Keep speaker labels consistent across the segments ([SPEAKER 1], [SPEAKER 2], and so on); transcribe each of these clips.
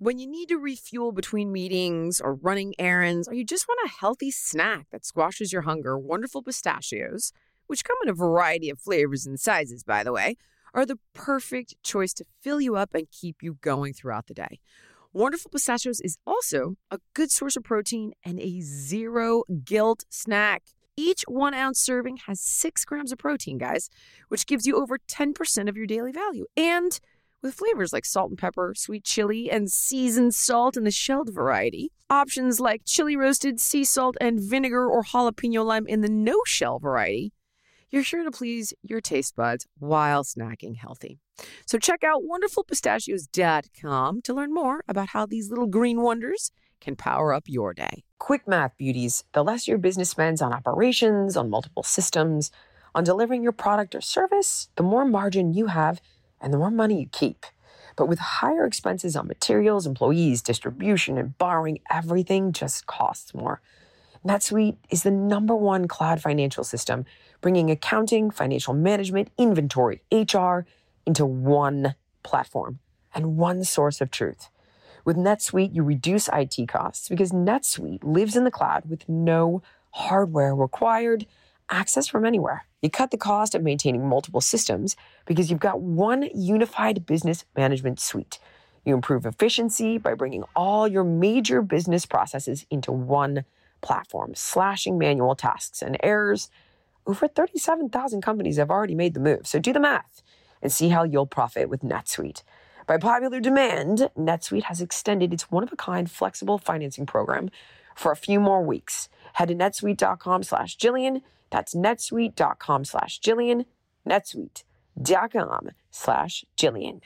[SPEAKER 1] When you need to refuel between meetings or running errands, or you just want a healthy snack that squashes your hunger, Wonderful Pistachios, which come in a variety of flavors and sizes, by the way, are the perfect choice to fill you up and keep you going throughout the day. Wonderful Pistachios is also a good source of protein and a zero guilt snack. Each 1 ounce serving has 6 grams of protein, guys, which gives you over 10% of your daily value. And with flavors like salt and pepper, sweet chili, and seasoned salt in the shelled variety. Options like chili roasted, sea salt, and vinegar or jalapeno lime in the no-shell variety. You're sure to please your taste buds while snacking healthy. So check out wonderfulpistachios.com to learn more about how these little green wonders can power up your day. Quick math, beauties. The less your business spends on operations, on multiple systems, on delivering your product or service, the more margin you have and the more money you keep. But with higher expenses on materials, employees, distribution, and borrowing, everything just costs more. NetSuite is the #1 cloud financial system, bringing accounting, financial management, inventory, HR into one platform and one source of truth. With NetSuite, you reduce IT costs because NetSuite lives in the cloud with no hardware required, access from anywhere. You cut the cost of maintaining multiple systems because you've got one unified business management suite. You improve efficiency by bringing all your major business processes into one platform, slashing manual tasks and errors. Over 37,000 companies have already made the move, so do the math and see how you'll profit with NetSuite. By popular demand, NetSuite has extended its one-of-a-kind flexible financing program for a few more weeks. Head to netsuite.com/Jillian. That's netsuite.com/Jillian. netsuite.com/Jillian.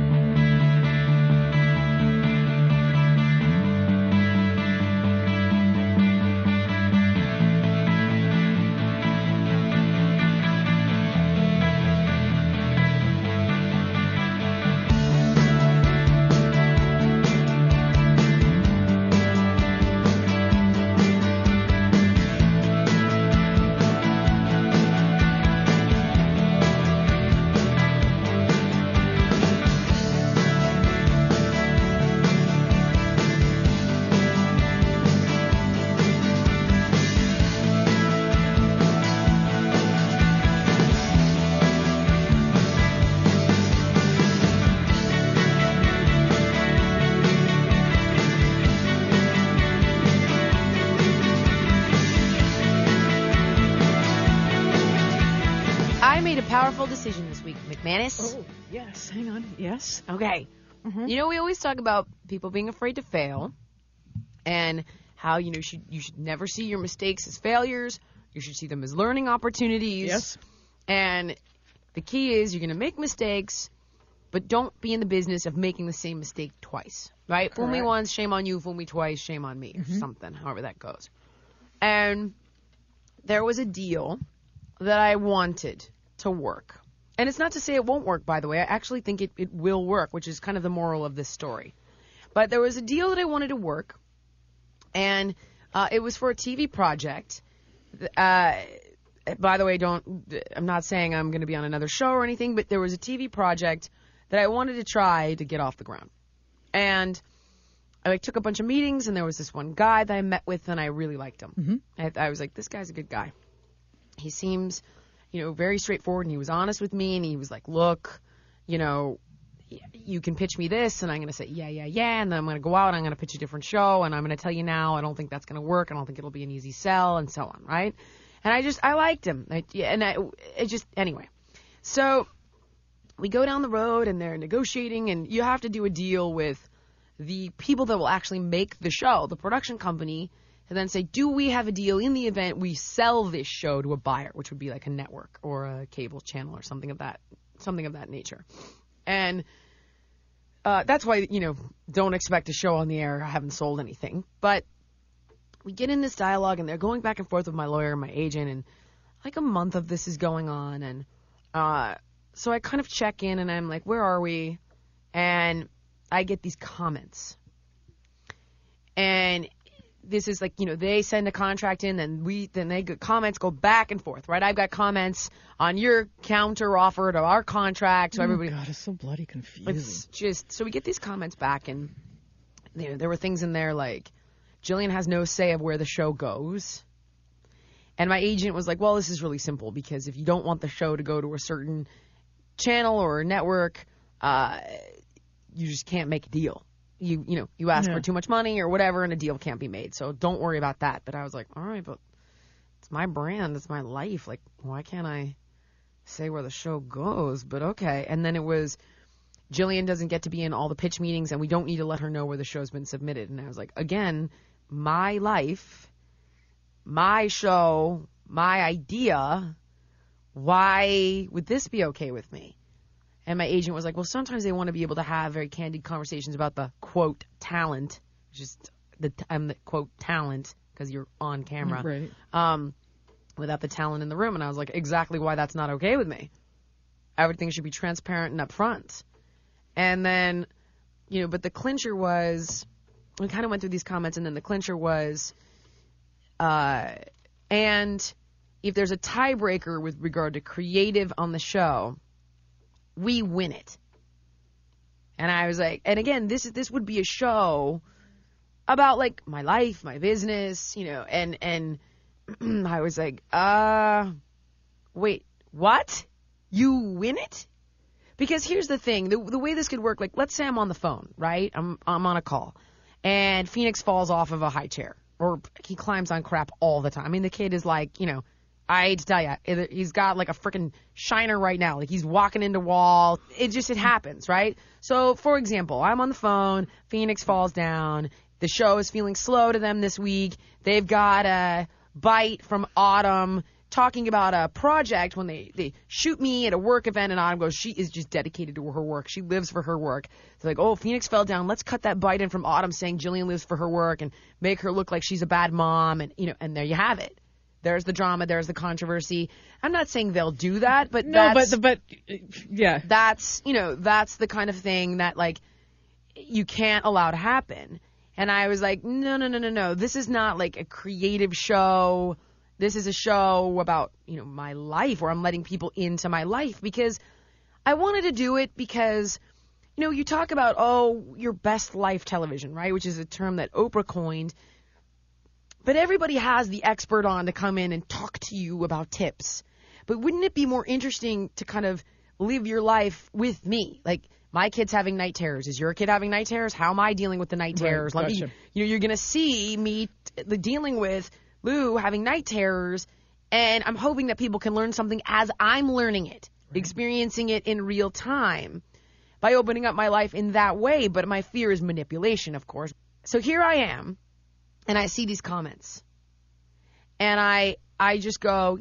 [SPEAKER 2] Powerful decision this week, McManus.
[SPEAKER 3] Oh, yes. Hang on. Yes.
[SPEAKER 2] Okay.
[SPEAKER 3] Mm-hmm.
[SPEAKER 2] You know, we always talk about people being afraid to fail and how, you should never see your mistakes as failures. You should see them as learning opportunities.
[SPEAKER 3] Yes.
[SPEAKER 2] And the key is you're going to make mistakes, but don't be in the business of making the same mistake twice, right?
[SPEAKER 3] Correct.
[SPEAKER 2] Fool me once, shame on you. Fool me twice, shame on me, or something, however that goes. And there was a deal that I wanted to work. And it's not to say it won't work, by the way. I actually think it will work, which is kind of the moral of this story. But there was a deal that I wanted to work, and it was for a TV project. By the way, I'm not saying I'm going to be on another show or anything, but there was a TV project that I wanted to try to get off the ground. And I took a bunch of meetings, and there was this one guy that I met with, and I really liked him.
[SPEAKER 3] Mm-hmm.
[SPEAKER 2] I was like, this guy's a good guy. He seems very straightforward, and he was honest with me, and he was like, look, you can pitch me this, and I'm going to say, yeah, and then I'm going to go out, and I'm going to pitch a different show, and I'm going to tell you now, I don't think that's going to work, I don't think it'll be an easy sell, and so on, right? And I liked him, anyway. So we go down the road, and they're negotiating, and you have to do a deal with the people that will actually make the show, the production company, and then say, do we have a deal in the event we sell this show to a buyer, which would be like a network or a cable channel or something of that nature. And that's why, don't expect a show on the air. I haven't sold anything. But we get in this dialogue, and they're going back and forth with my lawyer and my agent, and like a month of this is going on. And so I kind of check in, and I'm like, where are we? And I get these comments. And this is like, they send a contract in, and then they get comments go back and forth, right? I've got comments on your counter offer to our contract. So everybody,
[SPEAKER 3] God, it's so bloody confusing.
[SPEAKER 2] It's just, so we get these comments back, and there were things in there like Jillian has no say of where the show goes. And my agent was like, well, this is really simple because if you don't want the show to go to a certain channel or network, you just can't make a deal. You ask for too much money or whatever and a deal can't be made. So don't worry about that. But I was like, all right, but it's my brand. It's my life. Like, why can't I say where the show goes? But okay. And then it was Jillian doesn't get to be in all the pitch meetings and we don't need to let her know where the show's been submitted. And I was like, again, my life, my show, my idea, why would this be okay with me? And my agent was like, well, sometimes they want to be able to have very candid conversations about the, quote, talent, just I'm the, quote, talent, because you're on camera,
[SPEAKER 3] Right.
[SPEAKER 2] Without the talent in the room. And I was like, exactly why that's not okay with me. Everything should be transparent and upfront. And then, but the clincher was, we kind of went through these comments, and then the clincher was, and if there's a tiebreaker with regard to creative on the show, we win it. And I was like, and again, this would be a show about like my life, my business, and I was like, wait, what? You win it? Because here's the thing, the way this could work, like let's say I'm on the phone, right? I'm on a call, and Phoenix falls off of a high chair. Or he climbs on crap all the time. I mean, the kid is like, I hate to tell you, he's got like a freaking shiner right now. Like he's walking into wall. It happens, right? So, for example, I'm on the phone. Phoenix falls down. The show is feeling slow to them this week. They've got a bite from Autumn talking about a project when they shoot me at a work event, and Autumn goes, she is just dedicated to her work. She lives for her work. It's like, oh, Phoenix fell down. Let's cut that bite in from Autumn saying Jillian lives for her work and make her look like she's a bad mom. And, and there you have it. There's the drama. There's the controversy. I'm not saying they'll do that, but
[SPEAKER 3] yeah.
[SPEAKER 2] That's the kind of thing that, like, you can't allow to happen. And I was like, no. This is not like a creative show. This is a show about, my life, where I'm letting people into my life, because I wanted to do it because, you talk about, your best life television, right? Which is a term that Oprah coined. But everybody has the expert on to come in and talk to you about tips. But wouldn't it be more interesting to kind of live your life with me? Like, my kid's having night terrors. Is your kid having night terrors? How am I dealing with the night terrors?
[SPEAKER 3] Right,
[SPEAKER 2] Let me, you're going to see me dealing with Lou having night terrors, and I'm hoping that people can learn something as I'm learning it, experiencing it in real time by opening up my life in that way. But my fear is manipulation, of course. So here I am, and I see these comments, and I just go,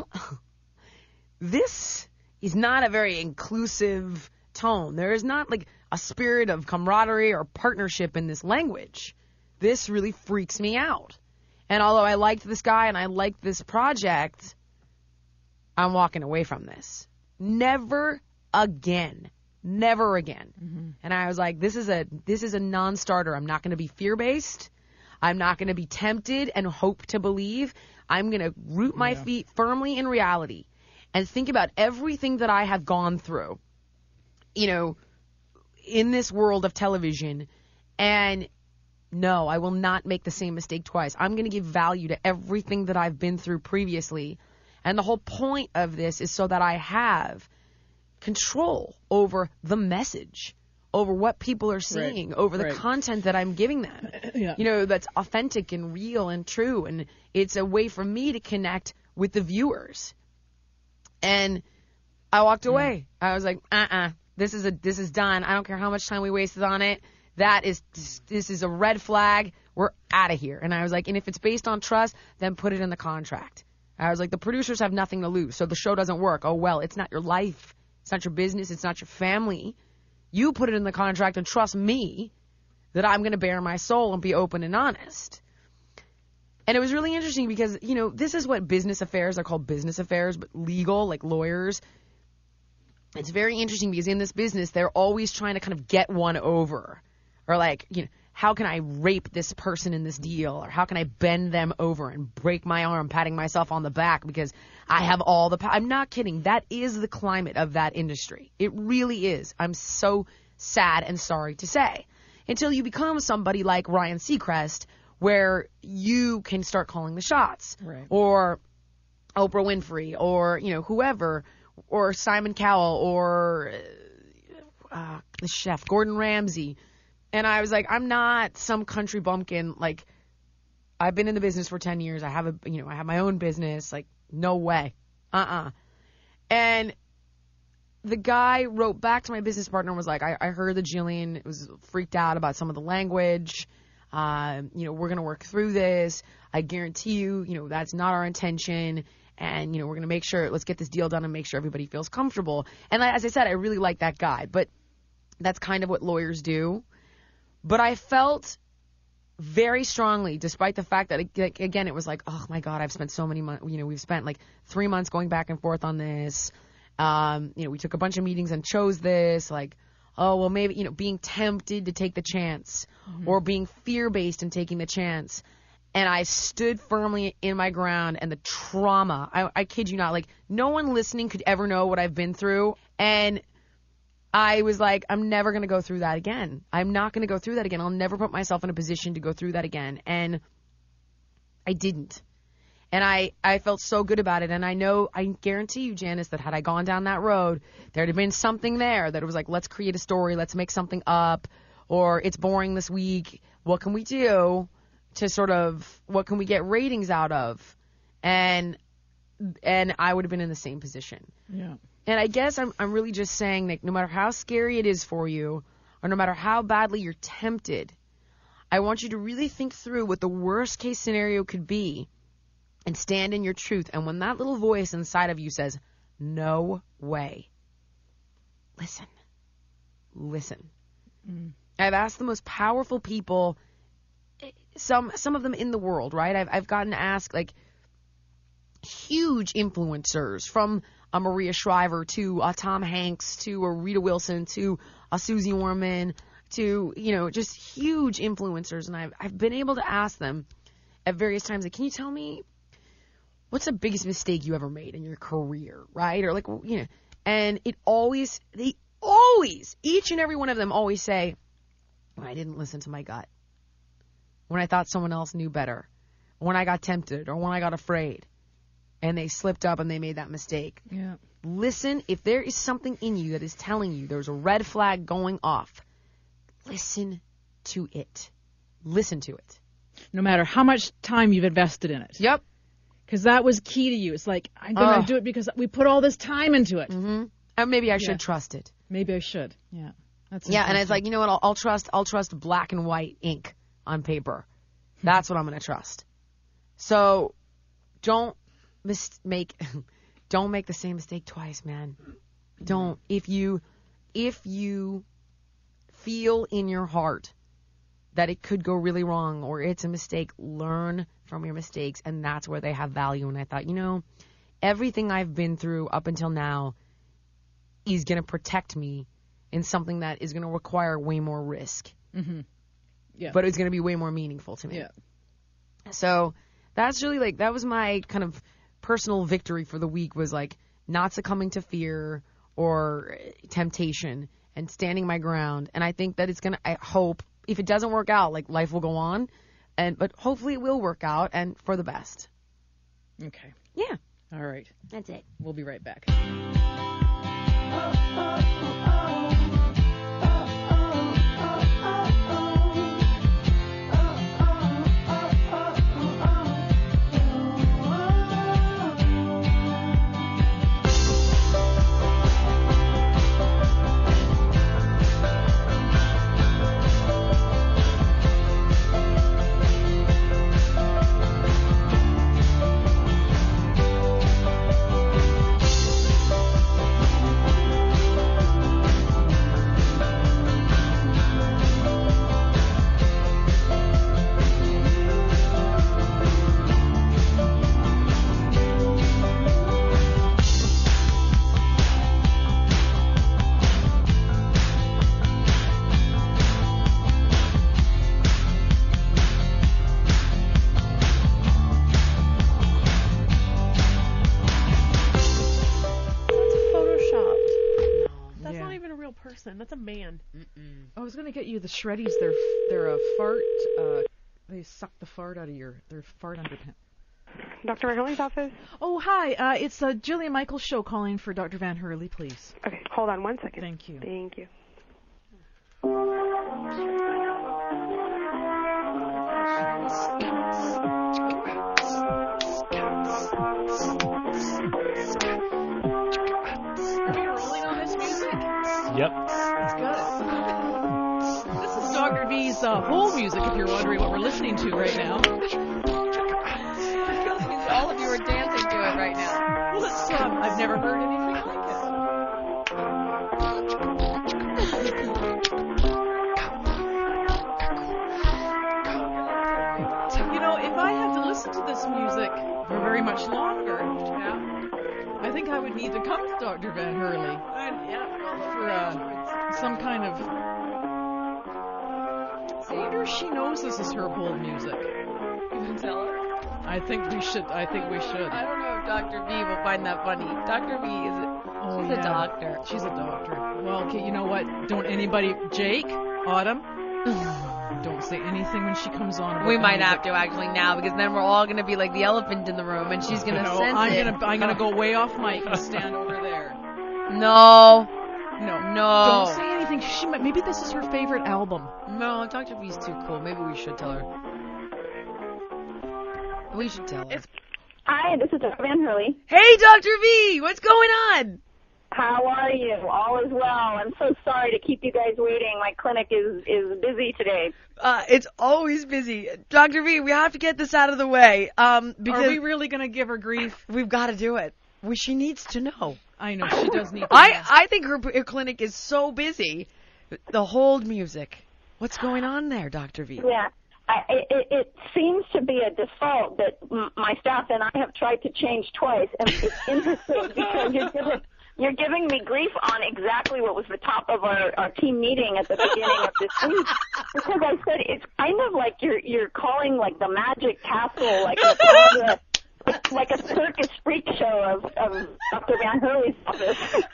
[SPEAKER 2] this is not a very inclusive tone. There is not like a spirit of camaraderie or partnership in this language. This really freaks me out. And although I liked this guy and I liked this project, I'm walking away from this. Never again. Never again. Mm-hmm. And I was like, this is a non-starter. I'm not going to be fear-based. I'm not going to be tempted and hope to believe. I'm going to root my feet firmly in reality and think about everything that I have gone through, in this world of television. And no, I will not make the same mistake twice. I'm going to give value to everything that I've been through previously. And the whole point of this is so that I have control over the message, over what people are seeing, over the content that I'm giving them, that's authentic and real and true. And it's a way for me to connect with the viewers. And I walked away. I was like, this is done. I don't care how much time we wasted on it. This is a red flag. We're out of here. And I was like, and if it's based on trust, then put it in the contract. I was like, the producers have nothing to lose, so the show doesn't work. Oh, well, it's not your life. It's not your business. It's not your family. You put it in the contract and trust me that I'm going to bare my soul and be open and honest. And it was really interesting because, this is what business affairs are called, business affairs, but legal, like lawyers. It's very interesting because in this business, they're always trying to kind of get one over. Or like, how can I rape this person in this deal? Or how can I bend them over and break my arm, patting myself on the back because I have all the power? I'm not kidding. That is the climate of that industry. It really is. I'm so sad and sorry to say. until you become somebody like Ryan Seacrest, where you can start calling the shots.
[SPEAKER 3] Right.
[SPEAKER 2] Or Oprah Winfrey, or, you know, whoever, or Simon Cowell, or the chef, Gordon Ramsay. And I was like, I'm not some country bumpkin. Like, I've been in the business for 10 years. I have I have my own business. Like, no way. And the guy wrote back to my business partner and was like, I heard that Jillian was freaked out about some of the language. We're going to work through this. I guarantee you, that's not our intention. And, we're going to make sure, let's get this deal done and make sure everybody feels comfortable. And as I said, I really like that guy. But that's kind of what lawyers do. But I felt very strongly, despite the fact that, again, it was like, oh, my God, I've spent so many months. We've spent like 3 months going back and forth on this. We took a bunch of meetings and chose this. Like, oh, well, maybe, being tempted to take the chance or being fear-based and taking the chance. And I stood firmly in my ground, and the trauma, I kid you not, like, no one listening could ever know what I've been through. And I was like, I'm never going to go through that again. I'm not going to go through that again. I'll never put myself in a position to go through that again. And I didn't. And I felt so good about it. And I guarantee you, Janice, that had I gone down that road, there'd have been something there that it was like, let's create a story, let's make something up, or it's boring this week. What can we do to what can we get ratings out of? And I would have been in the same position.
[SPEAKER 3] Yeah.
[SPEAKER 2] And I guess I'm really just saying that no matter how scary it is for you, or no matter how badly you're tempted, I want you to really think through what the worst case scenario could be and stand in your truth. And when that little voice inside of you says, no way, listen. I've asked the most powerful people, some of them in the world, right? I've gotten asked, like, huge influencers, from a Maria Shriver to a Tom Hanks to a Rita Wilson to a Susie Orman to, just huge influencers. And I've been able to ask them at various times, like, can you tell me what's the biggest mistake you ever made in your career, right? Or, like, and they always, each and every one of them always say, when I didn't listen to my gut, when I thought someone else knew better, when I got tempted, or when I got afraid, and they slipped up and they made that mistake.
[SPEAKER 3] Yeah.
[SPEAKER 2] Listen, if there is something in you that is telling you there's a red flag going off, listen to it. Listen to it.
[SPEAKER 3] No matter how much time you've invested in it.
[SPEAKER 2] Yep.
[SPEAKER 3] Because that was key to you. It's like, I'm going to do it because we put all this time into it.
[SPEAKER 2] Mm-hmm. And maybe I should trust it.
[SPEAKER 3] Maybe I should. Yeah. That's
[SPEAKER 2] and it's like, you know what? I'll trust black and white ink on paper. That's what I'm going to trust. So don't make the same mistake twice, man. Don't. If you feel in your heart that it could go really wrong or it's a mistake, learn from your mistakes, and that's where they have value. And I thought, everything I've been through up until now is going to protect me in something that is going to require way more risk.
[SPEAKER 3] Mm-hmm. Yeah.
[SPEAKER 2] But it's going to be way more meaningful to me.
[SPEAKER 3] Yeah.
[SPEAKER 2] So that's really, that was my kind of personal victory for the week, was like not succumbing to fear or temptation and standing my ground. And I think that it's going to, I hope, if it doesn't work out, like, life will go on, but hopefully it will work out, and for the best.
[SPEAKER 3] Okay.
[SPEAKER 2] Yeah.
[SPEAKER 3] All right.
[SPEAKER 2] That's it.
[SPEAKER 3] We'll be right back.
[SPEAKER 4] man.
[SPEAKER 3] I was going to get you the Shreddies. They're a fart. They suck the fart out of their fart underpants.
[SPEAKER 4] Dr. Van Hurley's office?
[SPEAKER 3] Oh, hi. It's Jillian Michaels show calling for Dr. Van Hurley, please.
[SPEAKER 4] Okay, hold on 1 second.
[SPEAKER 3] Thank you.
[SPEAKER 4] Thank you.
[SPEAKER 5] Yep.
[SPEAKER 3] It's good. This is Dr. V's whole music, if you're wondering what we're listening to right now.
[SPEAKER 2] All of you are dancing to it right now.
[SPEAKER 3] Well, it's, I've never heard anything like it. You know, if I had to listen to this music for very much longer, I think I would need to come to Dr. Van Hurley. For some kind of... I wonder if she knows this is her whole music.
[SPEAKER 2] You can tell her.
[SPEAKER 3] I think we should.
[SPEAKER 2] I don't know if Dr. V will find that funny. Dr. V she's a doctor.
[SPEAKER 3] She's a doctor. Well, okay, you know what? Don't anybody... Jake? Autumn? Don't say anything when she comes on.
[SPEAKER 2] We might have to actually now, because then we're all going to be like the elephant in the room, and she's going to sense it.
[SPEAKER 3] I'm gonna go way off mic and stand over there.
[SPEAKER 2] No.
[SPEAKER 3] Don't say anything. Maybe this is her favorite album.
[SPEAKER 2] No, Dr. V's too cool. Maybe we should tell her. We should tell her.
[SPEAKER 6] Hi, this is Dr. Van Hurley.
[SPEAKER 2] Hey, Dr. V! What's going on?
[SPEAKER 6] How are you? All is well. I'm so sorry to keep you guys waiting. My clinic is busy today.
[SPEAKER 2] It's always busy. Dr. V, we have to get this out of the way. Because
[SPEAKER 3] are we really going to give her grief?
[SPEAKER 2] We've got to do it. She needs to know.
[SPEAKER 3] I know, she does need to know.
[SPEAKER 2] I think her clinic is so busy. The hold music. What's going on there, Dr. V?
[SPEAKER 6] Yeah. It seems to be a default that my staff and I have tried to change twice, and it's interesting because you're giving me grief on exactly what was the top of our team meeting at the beginning of this week. Because I said it's kind of like you're calling like the Magic Castle, like a circus freak show of Dr. Van Hurley's office.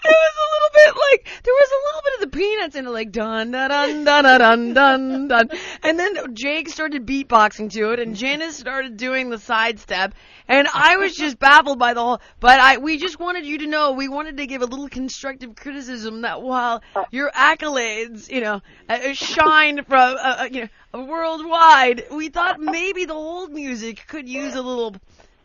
[SPEAKER 2] There was a little bit of the Peanuts in it, like dun dun dun dun dun dun dun, and then Jake started beatboxing to it, and Janice started doing the sidestep, and I was just baffled by the whole. But we just wanted you to know, we wanted to give a little constructive criticism that while your accolades, shine from worldwide, we thought maybe the hold music could use a little.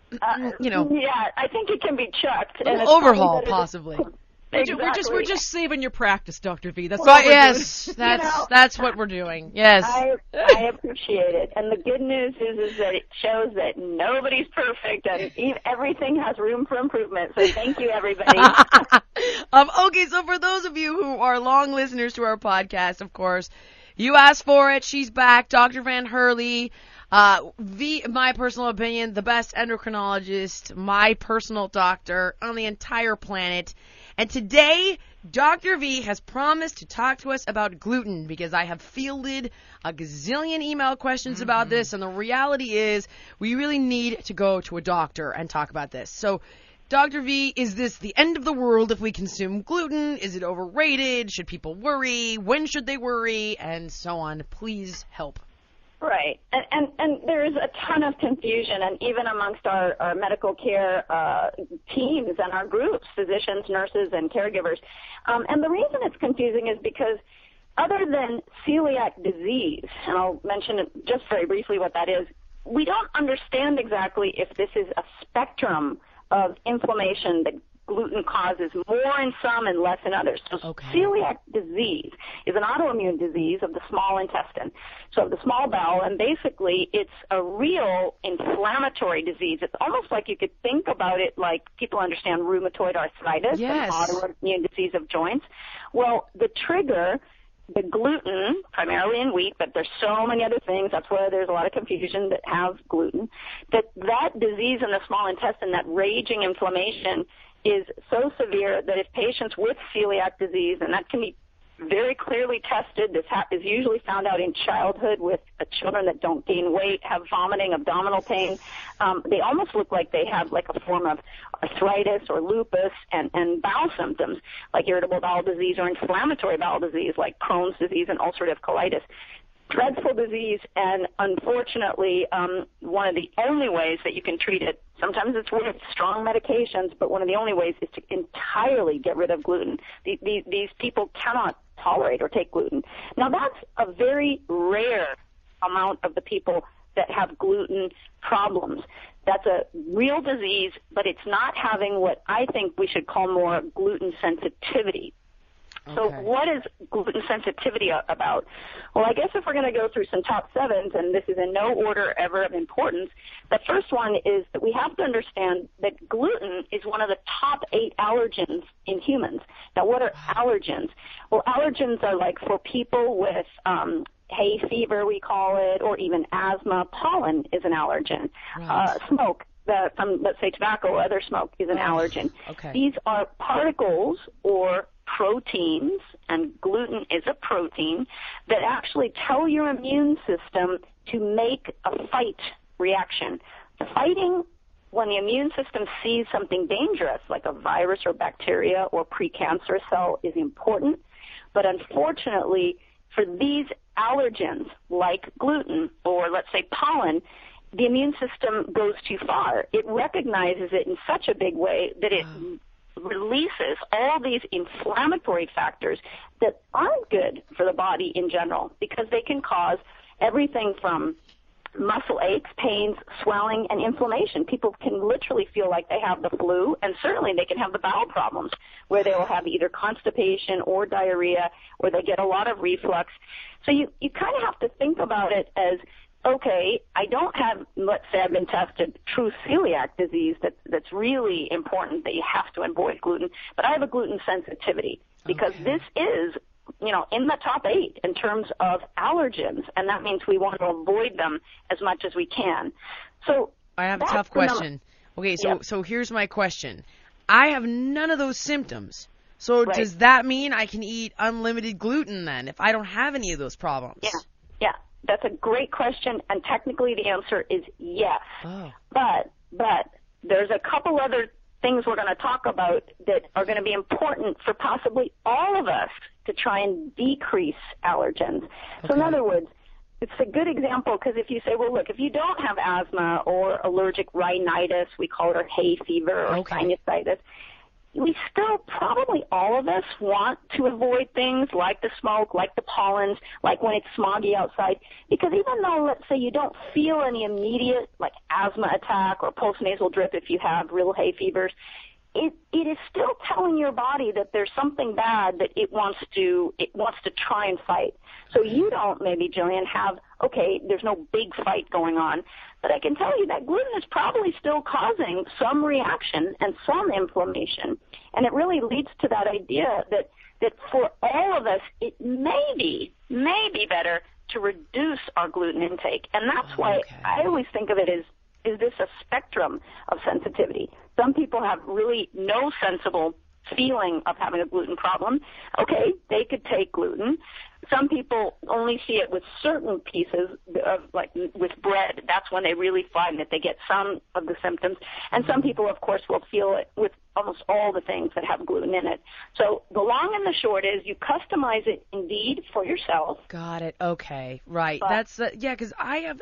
[SPEAKER 6] Yeah, I think it can be chucked.
[SPEAKER 2] An overhaul, possibly.
[SPEAKER 6] Exactly.
[SPEAKER 3] We're just saving your practice, Dr. V. That's
[SPEAKER 2] right. Yes, that's what we're doing. Yes,
[SPEAKER 6] I appreciate it. And the good news is that it shows that nobody's perfect and everything has room for improvement. So thank you, everybody.
[SPEAKER 2] Okay, so for those of you who are long listeners to our podcast, of course, you asked for it. She's back, Dr. Van Hurley. My personal opinion, the best endocrinologist, my personal doctor on the entire planet. And today, Dr. V has promised to talk to us about gluten because I have fielded a gazillion email questions about this, and the reality is we really need to go to a doctor and talk about this. So, Dr. V, is this the end of the world if we consume gluten? Is it overrated? Should people worry? When should they worry? And so on. Please help.
[SPEAKER 6] Right. And there's a ton of confusion, and even amongst our medical care teams and our groups, physicians, nurses, and caregivers. And the reason it's confusing is because other than celiac disease, and I'll mention it just very briefly what that is, we don't understand exactly if this is a spectrum of inflammation that gluten causes more in some and less in others. So celiac disease is an autoimmune disease of the small intestine, so of the small bowel, and basically it's a real inflammatory disease. It's almost like you could think about it like people understand rheumatoid arthritis,
[SPEAKER 2] yes,
[SPEAKER 6] and autoimmune disease of joints. Well, the trigger, the gluten, primarily in wheat, but there's so many other things, that's where there's a lot of confusion that have gluten, that disease in the small intestine, that raging inflammation, is so severe that if patients with celiac disease, and that can be very clearly tested. This is usually found out in childhood with children that don't gain weight, have vomiting, abdominal pain. They almost look like they have like a form of arthritis or lupus and bowel symptoms like irritable bowel disease or inflammatory bowel disease like Crohn's disease and ulcerative colitis. Dreadful disease, and unfortunately, one of the only ways that you can treat it, sometimes it's with strong medications, but one of the only ways is to entirely get rid of gluten. These people cannot tolerate or take gluten. Now, that's a very rare amount of the people that have gluten problems. That's a real disease, but it's not having what I think we should call more gluten sensitivity. So what is gluten sensitivity about? Well, I guess if we're going to go through some top sevens, and this is in no order ever of importance, the first one is that we have to understand that gluten is one of the top 8 allergens in humans. Now, what are allergens? Well, allergens are like for people with hay fever, we call it, or even asthma. Pollen is an allergen.
[SPEAKER 2] Right.
[SPEAKER 6] Smoke. Let's say tobacco or other smoke is an allergen.
[SPEAKER 2] Okay.
[SPEAKER 6] These are particles or proteins, and gluten is a protein, that actually tell your immune system to make a fight reaction. Fighting when the immune system sees something dangerous, like a virus or bacteria or precancerous cell, is important. But unfortunately, for these allergens, like gluten or, let's say, pollen, the immune system goes too far. It recognizes it in such a big way that it releases all these inflammatory factors that aren't good for the body in general, because they can cause everything from muscle aches, pains, swelling, and inflammation. People can literally feel like they have the flu, and certainly they can have the bowel problems where they will have either constipation or diarrhea, or they get a lot of reflux. So you kind of have to think about it as, okay, I don't have, let's say I've been tested, true celiac disease that's really important that you have to avoid gluten, but I have a gluten sensitivity because this is, in the top 8 in terms of allergens, and that means we want to avoid them as much as we can. So
[SPEAKER 2] I have a tough question. Okay, so here's my question. I have none of those symptoms. So does that mean I can eat unlimited gluten then if I don't have any of those problems?
[SPEAKER 6] Yeah. That's a great question, and technically the answer is yes.
[SPEAKER 2] Oh.
[SPEAKER 6] But there's a couple other things we're going to talk about that are going to be important for possibly all of us to try and decrease allergens. So in other words, it's a good example because if you say, well, look, if you don't have asthma or allergic rhinitis, we call it, or hay fever or sinusitis, we still, probably all of us, want to avoid things like the smoke, like the pollens, like when it's smoggy outside, because even though, let's say, you don't feel any immediate, like, asthma attack or postnasal drip if you have real hay fevers, it is still telling your body that there's something bad that it wants to try and fight. So you don't, maybe, Jillian, have, there's no big fight going on, but I can tell you that gluten is probably still causing some reaction and some inflammation. And it really leads to that idea that for all of us, it may be better to reduce our gluten intake. And that's why I always think of it as, is this a spectrum of sensitivity? Some people have really no sensible feeling of having a gluten problem. Okay, they could take gluten. Some people only see it with certain pieces of, like with bread. That's when they really find that they get some of the symptoms. And some people, of course, will feel it with almost all the things that have gluten in it. So the long and the short is you customize it indeed for yourself.
[SPEAKER 2] Got it. Okay. Right. That's because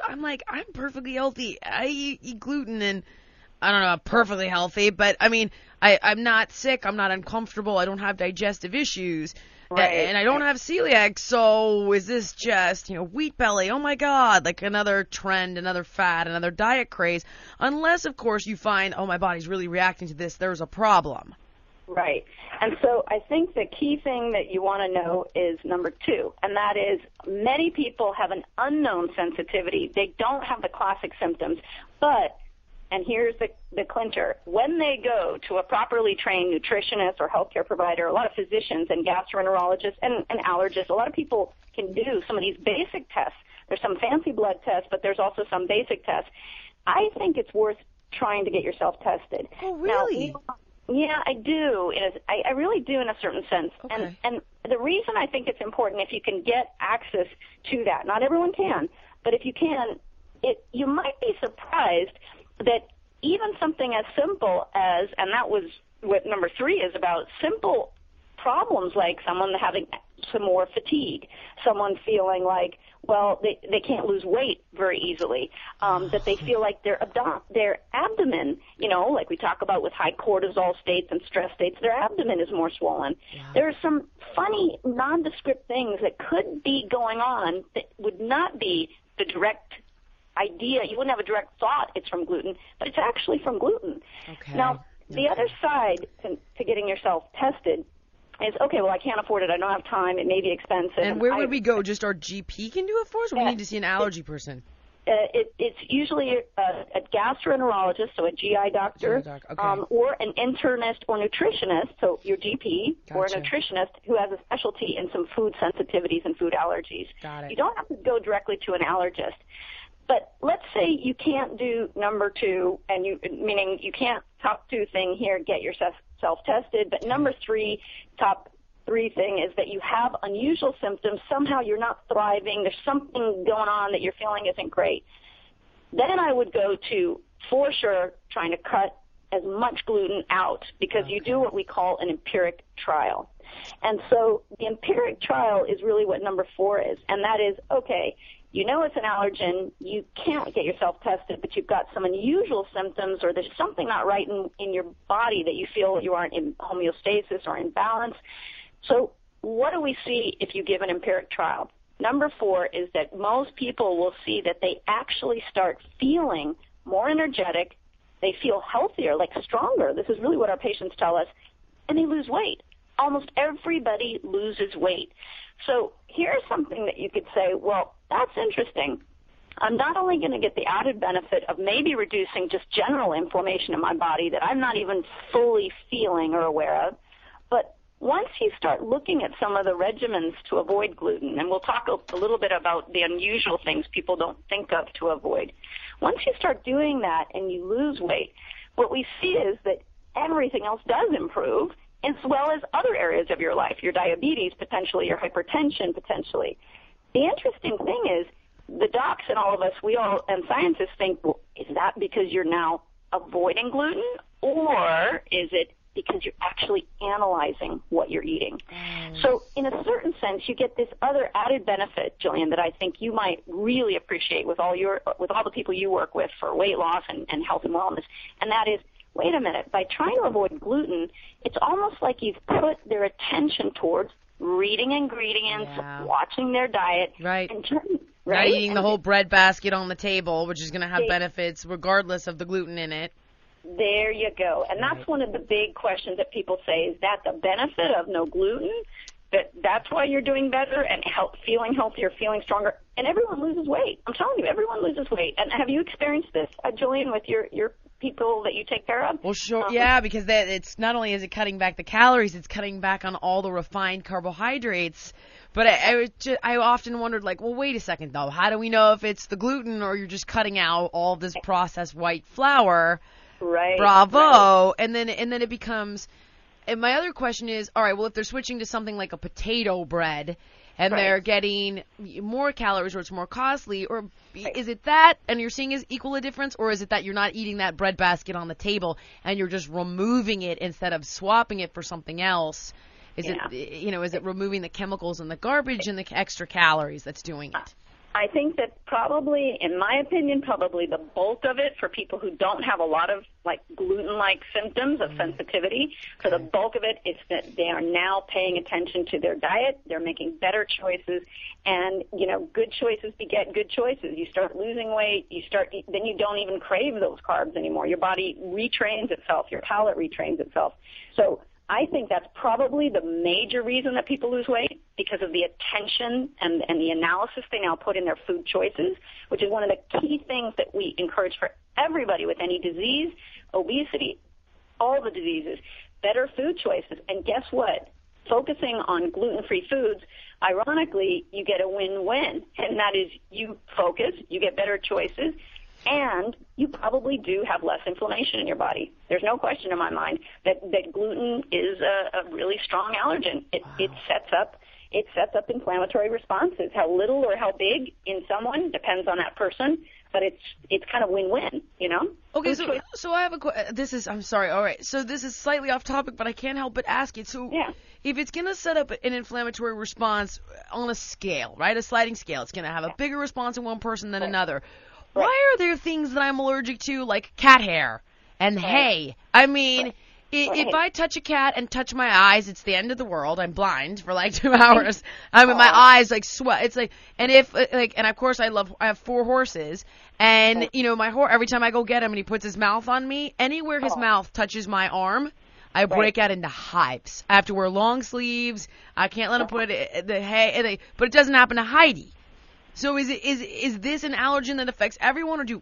[SPEAKER 2] I'm perfectly healthy. I eat gluten and I don't know, I'm perfectly healthy, but I mean, I'm not sick, I'm not uncomfortable, I don't have digestive issues, and I don't have celiac, so is this just, wheat belly, oh my god, like another trend, another fad, another diet craze, unless, of course, you find, oh, my body's really reacting to this, there's a problem.
[SPEAKER 6] Right. And so I think the key thing that you want to know is number 2, and that is many people have an unknown sensitivity. They don't have the classic symptoms, but and here's the clincher. When they go to a properly trained nutritionist or healthcare provider, a lot of physicians and gastroenterologists and allergists, a lot of people can do some of these basic tests. There's some fancy blood tests, but there's also some basic tests. I think it's worth trying to get yourself tested.
[SPEAKER 2] Oh, really?
[SPEAKER 6] Now, yeah, I do. I really do in a certain sense.
[SPEAKER 2] Okay.
[SPEAKER 6] And the reason I think it's important, if you can get access to that, not everyone can, but if you can, you might be surprised that even something as simple as, and that was what number 3 is about, simple problems like someone having some more fatigue, someone feeling like, well, they can't lose weight very easily, that they feel like their abdomen, like we talk about with high cortisol states and stress states, their abdomen is more swollen. Yeah. There are some funny, nondescript things that could be going on that would not be the direct idea. You wouldn't have a direct thought it's from gluten, but it's actually from gluten.
[SPEAKER 2] Okay.
[SPEAKER 6] Now, the other side to getting yourself tested is, okay, well, I can't afford it. I don't have time. It may be expensive.
[SPEAKER 2] And where would we go? Just our GP can do it for us, or we need to see an allergy person?
[SPEAKER 6] It's usually a gastroenterologist, so a GI doctor,
[SPEAKER 2] okay.
[SPEAKER 6] Or an internist or nutritionist, so your GP,
[SPEAKER 2] Gotcha.
[SPEAKER 6] or a nutritionist who has a specialty in some food sensitivities and food allergies.
[SPEAKER 2] Got it.
[SPEAKER 6] You don't have to go directly to an allergist. But let's say you can't do number 2, meaning you can't top 2 thing here, get yourself self-tested, but number 3, top 3 thing is that you have unusual symptoms. Somehow you're not thriving. There's something going on that you're feeling isn't great. Then I would go to, for sure, trying to cut as much gluten out, because you do what we call an empiric trial. And so the empiric trial is really what number 4 is, and that is, okay, you know it's an allergen, you can't get yourself tested, but you've got some unusual symptoms, or there's something not right in your body that you feel you aren't in homeostasis or in balance. So what do we see if you give an empiric trial? Number 4 is that most people will see that they actually start feeling more energetic, they feel healthier, like stronger. This is really what our patients tell us, and they lose weight. Almost everybody loses weight. So here's something that you could say, well, that's interesting. I'm not only going to get the added benefit of maybe reducing just general inflammation in my body that I'm not even fully feeling or aware of, but once you start looking at some of the regimens to avoid gluten, and we'll talk a little bit about the unusual things people don't think of to avoid, once you start doing that and you lose weight, what we see is that everything else does improve, as well as other areas of your life, your diabetes potentially, your hypertension potentially. The interesting thing is the docs and all of us, we all, and scientists think, well, is that because you're now avoiding gluten, or is it because you're actually analyzing what you're eating? So in a certain sense, you get this other added benefit, Jillian, that I think you might really appreciate with all the people you work with for weight loss and health and wellness, and that is, wait a minute, by trying to avoid gluten, it's almost like you've put their attention towards reading ingredients, watching their diet.
[SPEAKER 2] Right.
[SPEAKER 6] And
[SPEAKER 2] not eating the whole bread basket on the table, which is going to have benefits regardless of the gluten in it.
[SPEAKER 6] There you go. And that's one of the big questions that people say, is that the benefit of no gluten? That's why you're doing better and feeling healthier, feeling stronger. And everyone loses weight. I'm telling you, everyone loses weight. And have you experienced this, Jillian, with your people that you take care of?
[SPEAKER 2] Well, sure, because it's not only is it cutting back the calories, it's cutting back on all the refined carbohydrates. But I often wondered, like, well, wait a second, though. How do we know if it's the gluten or you're just cutting out all this processed white flour?
[SPEAKER 6] Right.
[SPEAKER 2] Bravo.
[SPEAKER 6] Right.
[SPEAKER 2] And then it becomes, and my other question is, all right, well, if they're switching to something like a potato bread and they're getting more calories or it's more costly, or is it that, and you're seeing is equal a difference, or is it that you're not eating that bread basket on the table and you're just removing it instead of swapping it for something else? Is it removing the chemicals and the garbage and the extra calories that's doing it?
[SPEAKER 6] I think that probably, in my opinion, probably the bulk of it for people who don't have a lot of like gluten-like symptoms of sensitivity, for the bulk of it, it's that they are now paying attention to their diet. They're making better choices, and good choices beget good choices. You start losing weight, then you don't even crave those carbs anymore. Your body retrains itself. Your palate retrains itself. So I think that's probably the major reason that people lose weight, because of the attention and the analysis they now put in their food choices, which is one of the key things that we encourage for everybody with any disease, obesity, all the diseases, better food choices. And guess what? Focusing on gluten-free foods, ironically, you get a win-win, and that is you focus, you get better choices, And you probably do have less inflammation in your body. There's no question in my mind that gluten is a really strong allergen. It sets up inflammatory responses. How little or how big in someone depends on that person, but it's kind of win-win, you know?
[SPEAKER 2] Okay, so I have I'm sorry, all right. So this is slightly off topic, but I can't help but ask it. So if it's going to set up an inflammatory response on a scale, right, a sliding scale, it's going to have a bigger response in one person than another. Why are there things that I'm allergic to, like cat hair and hay? I mean, if I touch a cat and touch my eyes, it's the end of the world. I'm blind for like 2 hours. I mean, my eyes like sweat. It's like, and if like, and of course I have 4 horses, and you know my horse. Every time I go get him and he puts his mouth on me, anywhere his mouth touches my arm, I break out into hives. I have to wear long sleeves. I can't let him put the hay, but it doesn't happen to Heidi. So is this an allergen that affects everyone, or do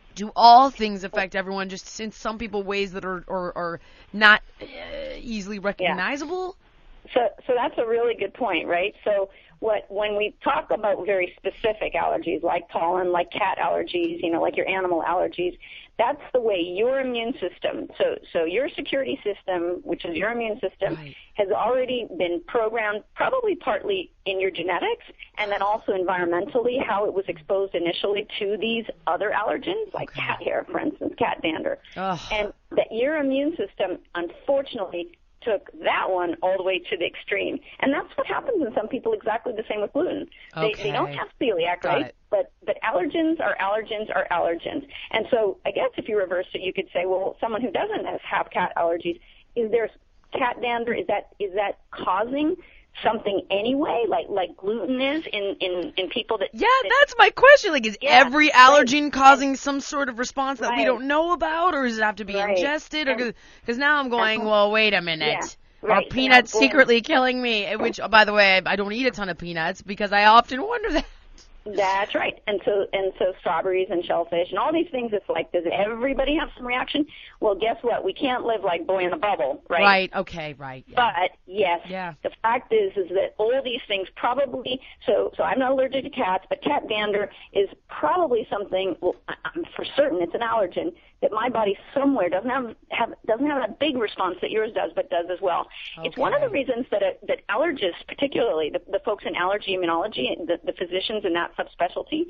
[SPEAKER 2] all things affect everyone, just in some people ways that are not easily recognizable?
[SPEAKER 6] So that's a really good point, right? So when we talk about very specific allergies like pollen, like cat allergies, you know, like your animal allergies, that's the way your immune system, so your security system, which is your immune system, has already been programmed, probably partly in your genetics, and then also environmentally, how it was exposed initially to these other allergens, like cat hair, for instance, cat dander. And that your immune system, unfortunately, took that one all the way to the extreme. And that's what happens in some people, exactly the same with gluten. They don't have celiac, right? But allergens are allergens are allergens. And so I guess if you reverse it, you could say, well, someone who doesn't have cat allergies, is there cat dander? Is that causing something anyway, like gluten is in people that...
[SPEAKER 2] Yeah, that's my question. Like, is every allergen causing some sort of response that we don't know about, or does it have to be ingested? Because now I'm going, well, wait a minute. Are peanuts secretly killing me? Which, by the way, I don't eat a ton of peanuts because I often wonder that.
[SPEAKER 6] That's right. And so strawberries and shellfish and all these things, it's like, does everybody have some reaction? Well, guess what? We can't live like boy in a bubble, right?
[SPEAKER 2] Right, okay, right. Yeah.
[SPEAKER 6] But, yes, the fact is that all these things probably, so I'm not allergic to cats, but cat dander is probably something, well, I'm for certain it's an allergen that my body somewhere doesn't have that big response that yours does, but does as well. Okay. It's one of the reasons that allergists, particularly the folks in allergy immunology, the physicians in that subspecialty,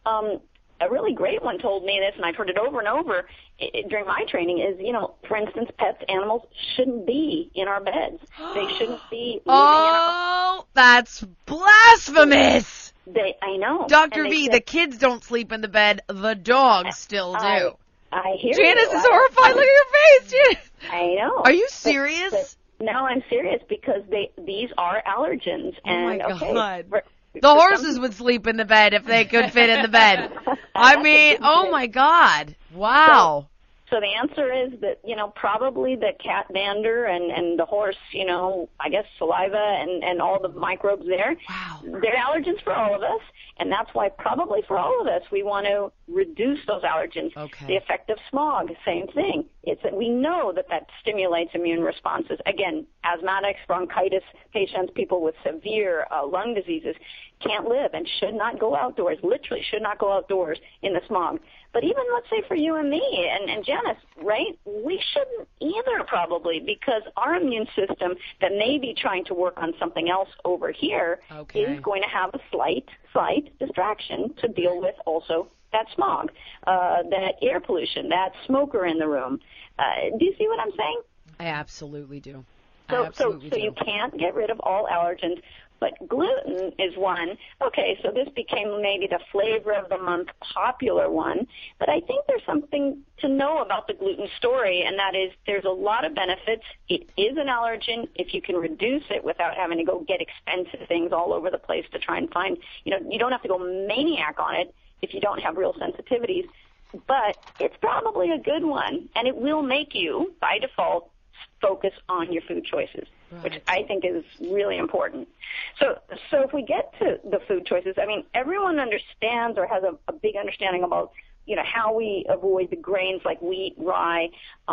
[SPEAKER 6] a really great one told me this, and I've heard it over and over during my training, is, you know, for instance, pets, animals shouldn't be in our beds. They shouldn't be living in our...
[SPEAKER 2] that's blasphemous!
[SPEAKER 6] I know.
[SPEAKER 2] Dr. V, the kids don't sleep in the bed, the dogs still do.
[SPEAKER 6] I hear
[SPEAKER 2] Janice
[SPEAKER 6] you.
[SPEAKER 2] is horrified. Look at your face, Janice.
[SPEAKER 6] I know.
[SPEAKER 2] Are you serious?
[SPEAKER 6] But no, I'm serious because these are allergens. And,
[SPEAKER 2] oh, my God. The horses would sleep in the bed if they could fit in the bed. I mean, oh, my God. Wow.
[SPEAKER 6] So the answer is that, you know, probably the cat dander and the horse, you know, I guess saliva and all the microbes there. Wow. They're allergens for all of us. And that's why probably for all of us, we want to reduce those allergens. Okay. The effect of smog, same thing. It's that we know that stimulates immune responses. Again, asthmatics, bronchitis patients, people with severe lung diseases can't live and should not go outdoors, literally should not go outdoors in the smog. But even, let's say, for you and me and Janice, right, we shouldn't either probably, because our immune system that may be trying to work on something else over here is going to have a slight distraction to deal with also that smog, that air pollution, that smoker in the room. Do you see what I'm saying?
[SPEAKER 2] I absolutely do.
[SPEAKER 6] So you can't get rid of all allergens, but gluten is one. Okay, so this became maybe the flavor of the month popular one, but I think there's something to know about the gluten story, and that is there's a lot of benefits. It is an allergen if you can reduce it without having to go get expensive things all over the place to try and find, you know, you don't have to go maniac on it if you don't have real sensitivities, but it's probably a good one, and it will make you, by default, focus on your food choices, which I think is really important. So if we get to the food choices, I mean, everyone understands or has a big understanding about, you know, how we avoid the grains like wheat, rye,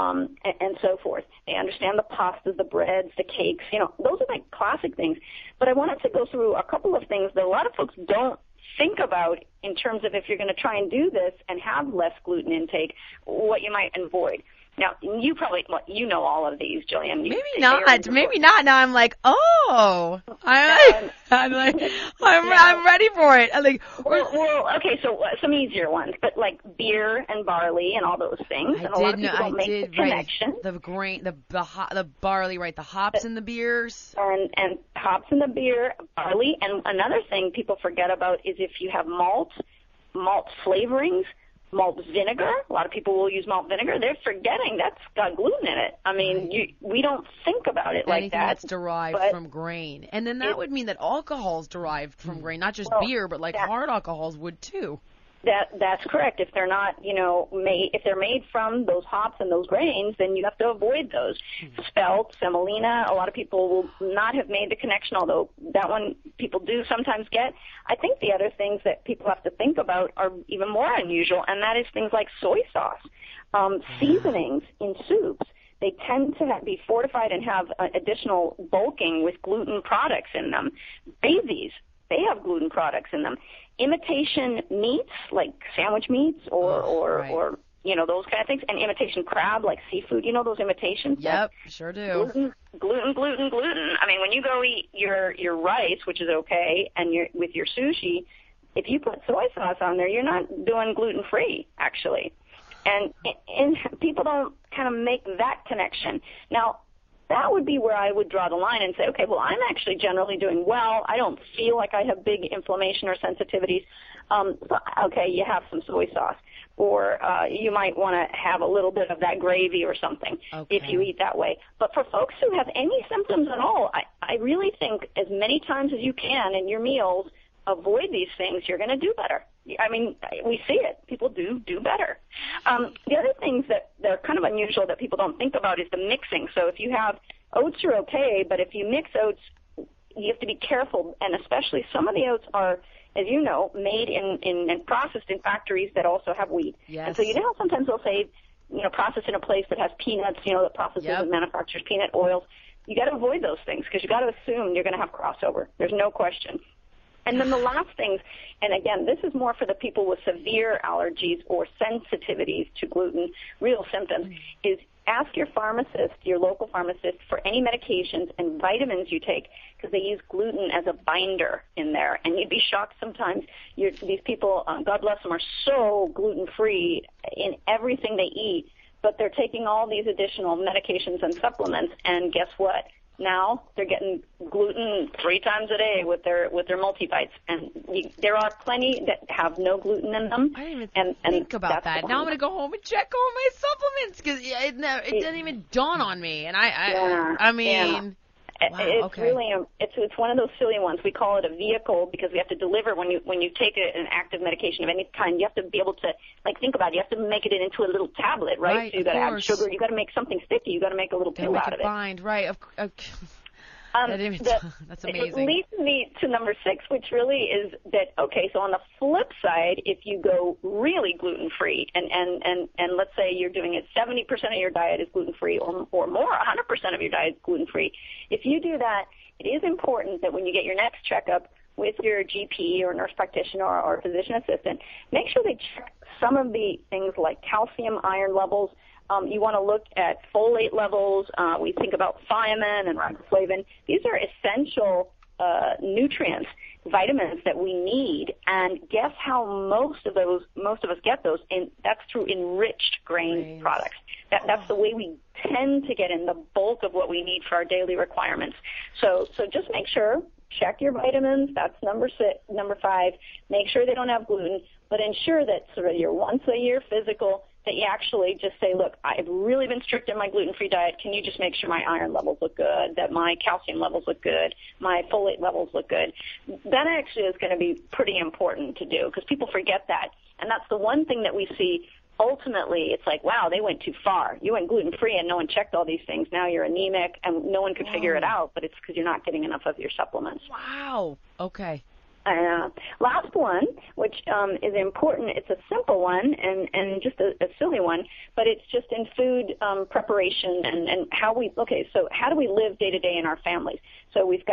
[SPEAKER 6] and so forth. They understand the pastas, the breads, the cakes, you know, those are like classic things. But I wanted to go through a couple of things that a lot of folks don't think about in terms of if you're going to try and do this and have less gluten intake, what you might avoid. Now, you probably, well, you know all of these, Jillian.
[SPEAKER 2] Maybe not. Now I'm like, oh, I'm ready for it. I'm like,
[SPEAKER 6] well, okay, so some easier ones, but like beer and barley and all those things. And a lot of people don't make the connection.
[SPEAKER 2] The grain, the barley, right? The hops in the beers.
[SPEAKER 6] And hops in the beer, barley. And another thing people forget about is if you have malt flavorings, malt vinegar. A lot of people will use malt vinegar. They're forgetting that's got gluten in it. I mean, we don't think about it like that.
[SPEAKER 2] Anything that's derived from grain. And then that would mean that alcohol's derived from grain, not just beer, but like hard alcohols would too.
[SPEAKER 6] That's correct. If they're not, if they're made from those hops and those grains, then you have to avoid those. Spelt, semolina, a lot of people will not have made the connection, although that one people do sometimes get. I think the other things that people have to think about are even more unusual, and that is things like soy sauce, seasonings in soups. They tend to be fortified and have additional bulking with gluten products in them. Babies, they have gluten products in them. Imitation meats, like sandwich meats or those kind of things, and imitation crab, like seafood, those imitations?
[SPEAKER 2] Yep, sure do.
[SPEAKER 6] Gluten. I mean, when you go eat your rice, which is okay, and with your sushi, if you put soy sauce on there, you're not doing gluten-free, actually. And people don't kind of make that connection. Now, that would be where I would draw the line and say, okay, well, I'm actually generally doing well. I don't feel like I have big inflammation or sensitivities. Okay, you have some soy sauce. Or you might want to have a little bit of that gravy or something if you eat that way. But for folks who have any symptoms at all, I really think as many times as you can in your meals, avoid these things, you're going to do better. I mean, we see it. People do better. The other things that they're kind of unusual that people don't think about is the mixing. So if you have oats are okay, but if you mix oats, you have to be careful. And especially some of the oats are, as you know, made and processed in factories that also have wheat.
[SPEAKER 2] Yes.
[SPEAKER 6] And so you know how sometimes they'll say, processed in a place that has peanuts, that processes and manufactures peanut oils. You got to avoid those things because you got to assume you're going to have crossover. There's no question. And then the last things, and again, this is more for the people with severe allergies or sensitivities to gluten, real symptoms, is ask your pharmacist, your local pharmacist, for any medications and vitamins you take because they use gluten as a binder in there. And you'd be shocked sometimes. These people, God bless them, are so gluten-free in everything they eat, but they're taking all these additional medications and supplements, and guess what? Now they're getting gluten 3 times a day with their multivites, and there are plenty that have no gluten in them.
[SPEAKER 2] I didn't even think about that. Now I'm going to go home and check all my supplements because it didn't even dawn on me. And I mean, wow,
[SPEAKER 6] it's really it's one of those silly ones. We call it a vehicle because we have to deliver when you take an active medication of any kind. You have to be able to think about it. You have to make it into a little tablet, right? So you got to add sugar. You got to make something sticky. You got to make a little pill out of it.
[SPEAKER 2] Bind, right? That's amazing.
[SPEAKER 6] It leads me to number 6, which really is that, okay, so on the flip side, if you go really gluten-free, and let's say you're doing it 70% of your diet is gluten-free or more, 100% of your diet is gluten-free, if you do that, it is important that when you get your next checkup with your GP or nurse practitioner or physician assistant, make sure they check some of the things like calcium, iron levels. You want to look at folate levels. We think about thiamine and riboflavin. These are essential nutrients, vitamins that we need. And guess how most of us get those? And that's through enriched grain products. That's the way we tend to get in the bulk of what we need for our daily requirements. So just make sure, check your vitamins. That's number 5. Make sure they don't have gluten, but ensure that sort of your once a year physical, that you actually just say, look, I've really been strict in my gluten-free diet. Can you just make sure my iron levels look good, that my calcium levels look good, my folate levels look good? That actually is going to be pretty important to do because people forget that. And that's the one thing that we see. Ultimately, it's like, wow, they went too far. You went gluten-free and no one checked all these things. Now you're anemic and no one could figure it out, but it's because you're not getting enough of your supplements.
[SPEAKER 2] Wow. Okay.
[SPEAKER 6] Last one, which is important, it's a simple one and just a silly one, but it's just in food preparation and how do we live day to day in our families? So we've got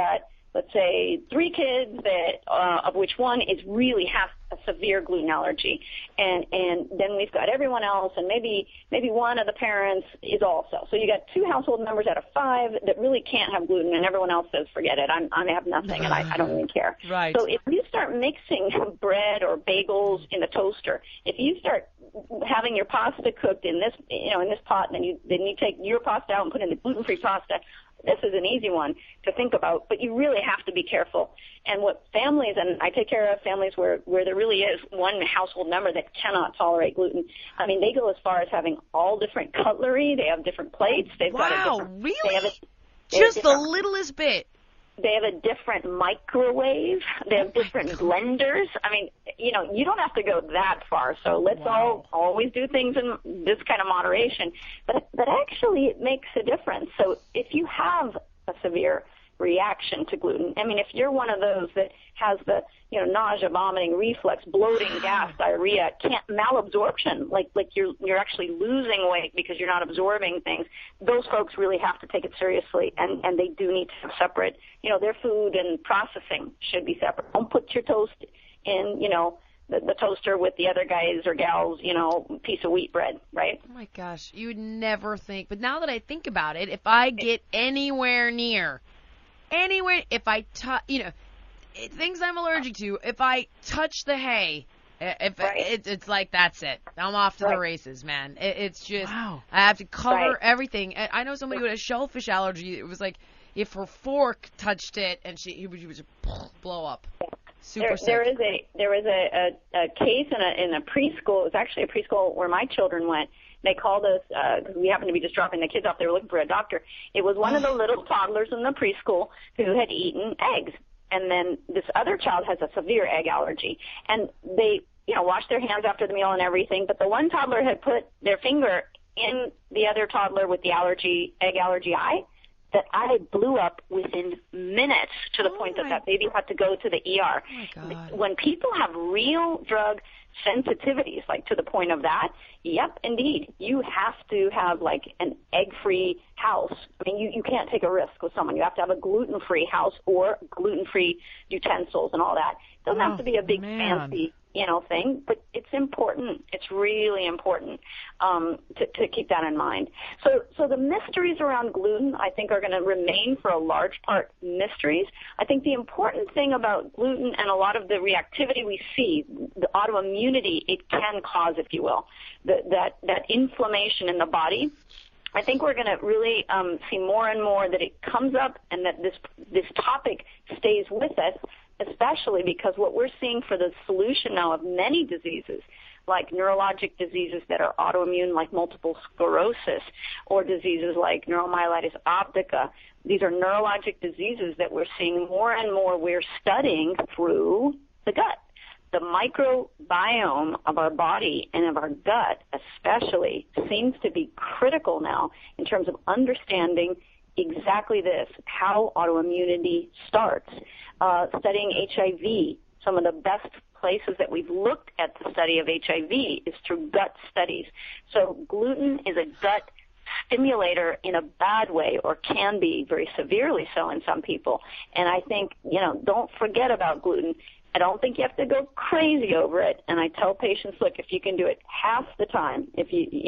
[SPEAKER 6] let's say 3 kids that of which one is really has a severe gluten allergy, and then we've got everyone else, and maybe one of the parents is also. So you got 2 household members out of 5 that really can't have gluten, and everyone else says, forget it, I have nothing, and I don't even care.
[SPEAKER 2] Right.
[SPEAKER 6] So if you start mixing bread or bagels in the toaster, if you start having your pasta cooked in this pot, and then you take your pasta out and put in the gluten-free pasta, this is an easy one to think about, but you really have to be careful. And what families, and I take care of families where there really is one household member that cannot tolerate gluten. I mean, they go as far as having all different cutlery. They have different plates. They've got a different,
[SPEAKER 2] really?
[SPEAKER 6] They have
[SPEAKER 2] just the littlest bit.
[SPEAKER 6] They have a different microwave. They have different blenders. I mean, you don't have to go that far. So let's all always do things in this kind of moderation. But actually, it makes a difference. So if you have a severe reaction to gluten, I mean, if you're one of those that has the nausea, vomiting, reflux, bloating, gas, diarrhea, malabsorption, like you're actually losing weight because you're not absorbing things, those folks really have to take it seriously, and they do need to have separate, their food and processing should be separate. Don't put your toast in, the toaster with the other guys or gals, piece of wheat bread, right?
[SPEAKER 2] Oh my gosh, you would never think. But now that I think about it, if I get anywhere near, if I touch, things I'm allergic to, if I touch the hay, it's like, that's it. I'm off to the races, man. It's just, I have to cover everything. I know somebody with a shellfish allergy. It was like, if her fork touched it, and she would just blow up. Super sick. There
[SPEAKER 6] was a case in a preschool. It was actually a preschool where my children went. They called us because we happened to be just dropping the kids off. They were looking for a doctor. It was one of the little toddlers in the preschool who had eaten eggs. And then this other child has a severe egg allergy. And they, washed their hands after the meal and everything. But the one toddler had put their finger in the other toddler with the egg allergy eye. That eye blew up within minutes to the point that baby had to go to the ER.
[SPEAKER 2] Oh my God.
[SPEAKER 6] When people have real drug sensitivities, like to the point of that, yep, indeed, you have to have like an egg-free house. I mean, you can't take a risk with someone. You have to have a gluten-free house or gluten-free utensils and all that. It doesn't have to be a big fancy thing, but it's important. It's really important to keep that in mind. So the mysteries around gluten, I think, are going to remain for a large part mysteries. I think the important thing about gluten and a lot of the reactivity we see, the autoimmunity it can cause, if you will, that inflammation in the body, I think we're going to really see more and more that it comes up and that this topic stays with us, especially because what we're seeing for the solution now of many diseases, like neurologic diseases that are autoimmune, like multiple sclerosis, or diseases like neuromyelitis optica. These are neurologic diseases that we're seeing more and more we're studying through the gut. The microbiome of our body and of our gut especially seems to be critical now in terms of understanding exactly this, how autoimmunity starts. Studying HIV, some of the best places that we've looked at the study of HIV is through gut studies. So gluten is a gut stimulator in a bad way, or can be very severely so in some people. And I think, don't forget about gluten. I don't think you have to go crazy over it. And I tell patients, look, if you can do it half the time, if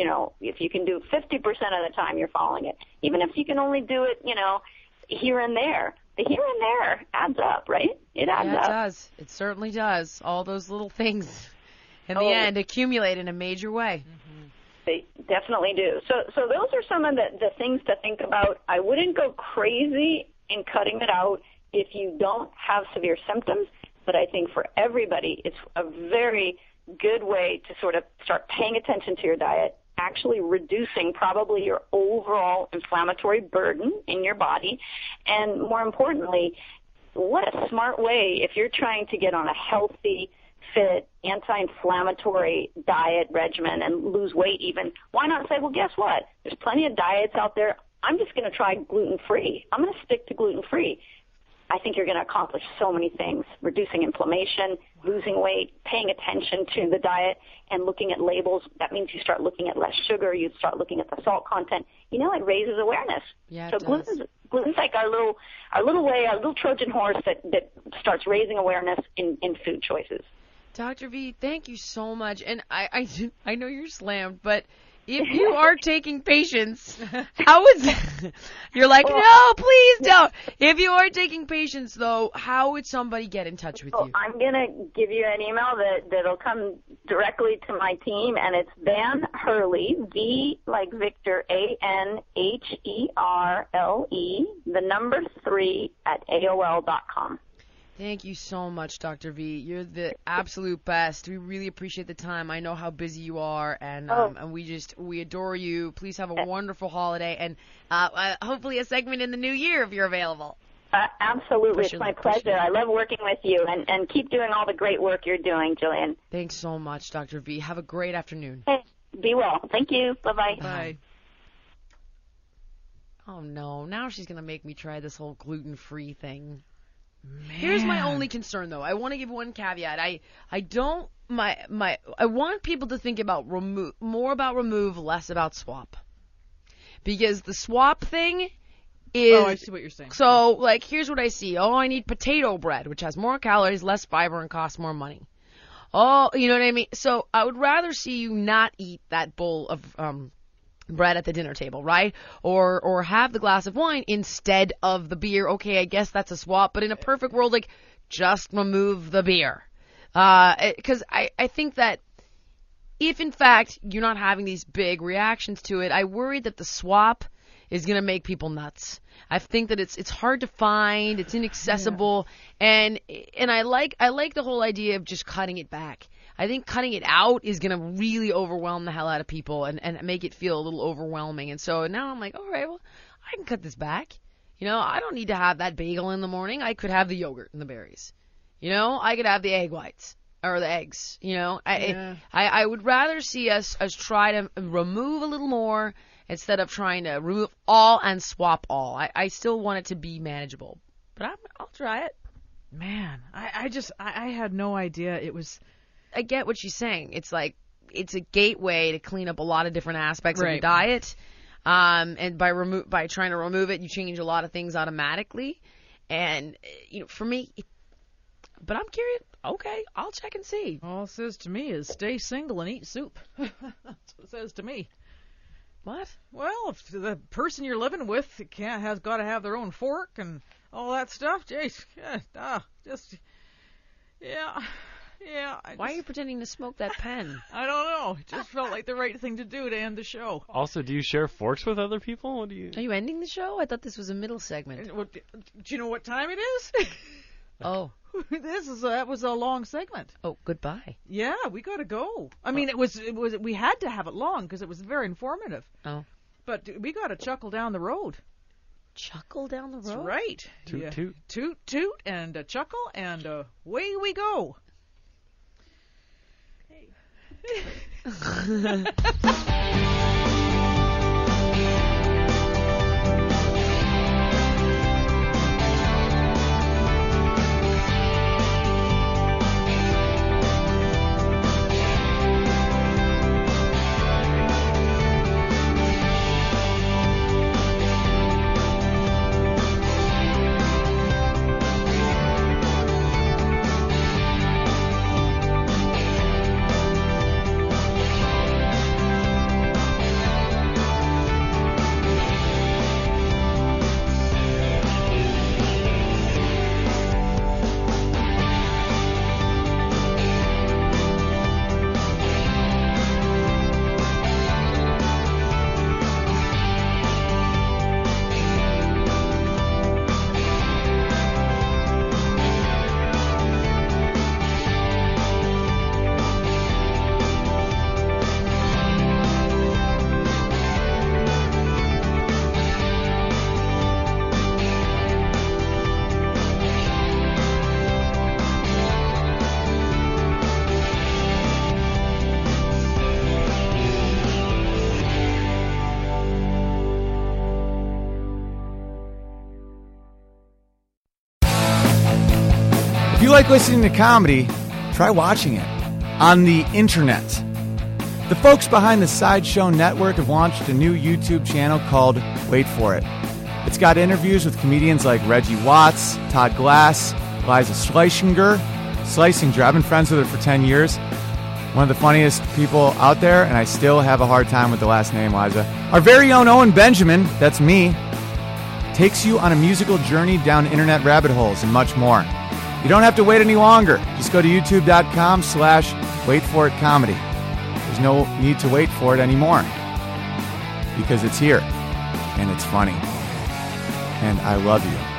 [SPEAKER 6] you can do 50% of the time, you're following it. Even if you can only do it, here and there. The here and there adds up, right? It adds up.
[SPEAKER 2] It does. It certainly does. All those little things in the end accumulate in a major way.
[SPEAKER 6] Mm-hmm. They definitely do. So those are some of the things to think about. I wouldn't go crazy in cutting it out if you don't have severe symptoms, but I think for everybody it's a very good way to sort of start paying attention to your diet, actually reducing probably your overall inflammatory burden in your body, and more importantly, what a smart way if you're trying to get on a healthy, fit, anti-inflammatory diet regimen and lose weight even. Why not say, well, guess what? There's plenty of diets out there. I'm just going to try gluten-free. I'm going to stick to gluten-free. I think you're going to accomplish so many things: reducing inflammation, losing weight, paying attention to the diet, and looking at labels. That means you start looking at less sugar. You start looking at the salt content. It raises awareness.
[SPEAKER 2] Yeah,
[SPEAKER 6] so
[SPEAKER 2] it does.
[SPEAKER 6] gluten's like our little Trojan horse that starts raising awareness in food choices.
[SPEAKER 2] Dr. V, thank you so much. And I know you're slammed, but if you are taking patients, how is you're like, no, please don't. If you are taking patients, though, how would somebody get in touch with you?
[SPEAKER 6] I'm going to give you an email that'll come directly to my team, and it's Van Herle, V like Victor, ANHERLE, 3 at AOL.com.
[SPEAKER 2] Thank you so much, Dr. V. You're the absolute best. We really appreciate the time. I know how busy you are, and we adore you. Please have a wonderful holiday, and hopefully a segment in the new year if you're available.
[SPEAKER 6] Absolutely. It's my pleasure. I love working with you, and keep doing all the great work you're doing, Jillian.
[SPEAKER 2] Thanks so much, Dr. V. Have a great afternoon.
[SPEAKER 6] Hey, be well. Thank you. Bye-bye.
[SPEAKER 3] Bye.
[SPEAKER 2] Oh, no. Now she's going to make me try this whole gluten-free thing.
[SPEAKER 3] Man.
[SPEAKER 2] Here's my only concern, though. I want to give one caveat. I want people to think about more about remove, less about swap. Because the swap thing is...
[SPEAKER 3] Oh, I see what you're saying.
[SPEAKER 2] So, like, here's what I see. Oh, I need potato bread, which has more calories, less fiber, and costs more money. Oh, you know what I mean? So I would rather see you not eat that bowl of bread at the dinner table, right? Or have the glass of wine instead of the beer. Okay, I guess that's a swap, but in a perfect world, like, just remove the beer. Because I think that if, in fact, you're not having these big reactions to it, I worry that the swap is going to make people nuts. I think that it's hard to find, it's inaccessible, and I like the whole idea of just cutting it back. I think cutting it out is going to really overwhelm the hell out of people and make it feel a little overwhelming. And so now I'm like, all right, well, I can cut this back. I don't need to have that bagel in the morning. I could have the yogurt and the berries. I could have the egg whites or the eggs. I would rather see us try to remove a little more instead of trying to remove all and swap all. I still want it to be manageable, but I'll try it.
[SPEAKER 3] Man, I had no idea it was...
[SPEAKER 2] I get what she's saying. It's like, it's a gateway to clean up a lot of different aspects of your diet. And by trying to remove it, you change a lot of things automatically. And, for me, but I'm curious. Okay, I'll check and see.
[SPEAKER 3] All it says to me is stay single and eat soup. That's what it says to me.
[SPEAKER 2] What?
[SPEAKER 3] Well, if the person you're living with has got to have their own fork and all that stuff, jeez, yeah.
[SPEAKER 2] Why are you pretending to smoke that pen?
[SPEAKER 3] I don't know. It just felt like the right thing to do to end the show.
[SPEAKER 5] Also, do you share forks with other people? What do you?
[SPEAKER 2] Are you ending the show? I thought this was a middle segment.
[SPEAKER 3] Do you know what time it is?
[SPEAKER 2] Oh.
[SPEAKER 3] That was a long segment.
[SPEAKER 2] Oh, goodbye.
[SPEAKER 3] Yeah, we got to go. I mean, it was we had to have it long because it was very informative.
[SPEAKER 2] Oh.
[SPEAKER 3] But we got to chuckle down the road.
[SPEAKER 2] Chuckle down the road?
[SPEAKER 3] That's right.
[SPEAKER 5] Toot, toot.
[SPEAKER 3] Toot, toot, and a chuckle, and away we go.
[SPEAKER 7] like listening to comedy, try watching it on the internet. The folks behind the Sideshow Network have launched a new YouTube channel called Wait For It. It's got interviews with comedians like Reggie Watts, Todd Glass, Liza Schlesinger. I've been friends with her for 10 years. One of the funniest people out there, and I still have a hard time with the last name, Liza. Our very own Owen Benjamin, that's me, takes you on a musical journey down internet rabbit holes and much more. You don't have to wait any longer. Just go to youtube.com/waitforitcomedy. There's no need to wait for it anymore because it's here and it's funny. And I love you.